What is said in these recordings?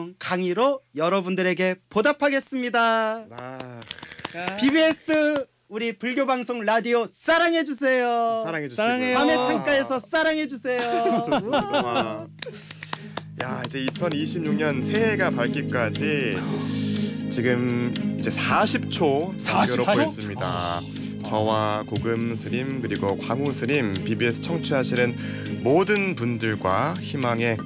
불교방송 강의로 여러분들에게 보답하겠습니다. BBS 우리 불교방송 라디오 사랑해주세요. 사랑해주시고요. 밤의 창가에서 사랑해주세요. 좋습니다. 야, 이제 2026년 새해가 밝기까지 지금 이제 40초 남겨놓고 있습니다. 저와 고금스님 그리고 광우스님 BBS 청취하시는 모든 분들과 희망의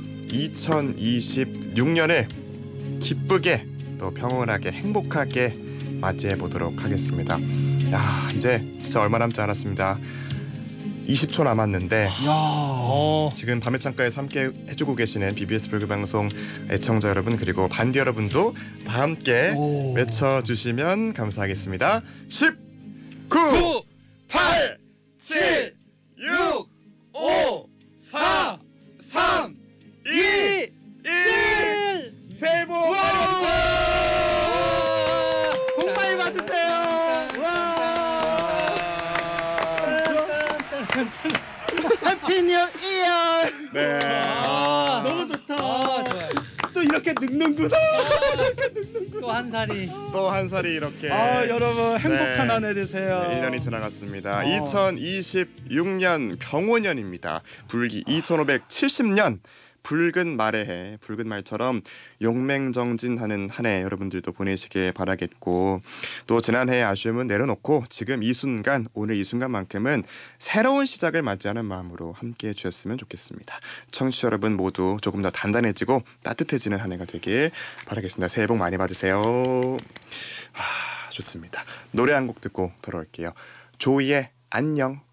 2026년을 기쁘게 또 평온하게 행복하게 맞이해 보도록 하겠습니다. 야, 이제 진짜 얼마 남지 않았습니다. 20초 남았는데 지금 밤의 창가에서 함께 해주고 계시는 BBS 불교방송 애청자 여러분 그리고 반디 여러분도 다 함께 외쳐주시면 감사하겠습니다. 10, 9, 8, 7, 6, 5, 4, 3, 2, 1 새해 복 많이 받으세요. 복 많이 받으세요. 해피 뉴 이어. 네. 너무 좋다. 또 이렇게 늙는구나. 또 한 살이. 또 한 살이 이렇게. 여러분 행복한 한 해 되세요. 1년이 지나갔습니다. 2026년 병오년입니다. 불기 2570년. 붉은 말의 해, 붉은 말처럼 용맹정진하는 한 해 여러분들도 보내시길 바라겠고 또 지난해의 아쉬움은 내려놓고 지금 이 순간, 오늘 이 순간만큼은 새로운 시작을 맞이하는 마음으로 함께해 주셨으면 좋겠습니다. 청취자 여러분 모두 조금 더 단단해지고 따뜻해지는 한 해가 되길 바라겠습니다. 새해 복 많이 받으세요. 좋습니다. 노래 한 곡 듣고 돌아올게요. 조이의 안녕.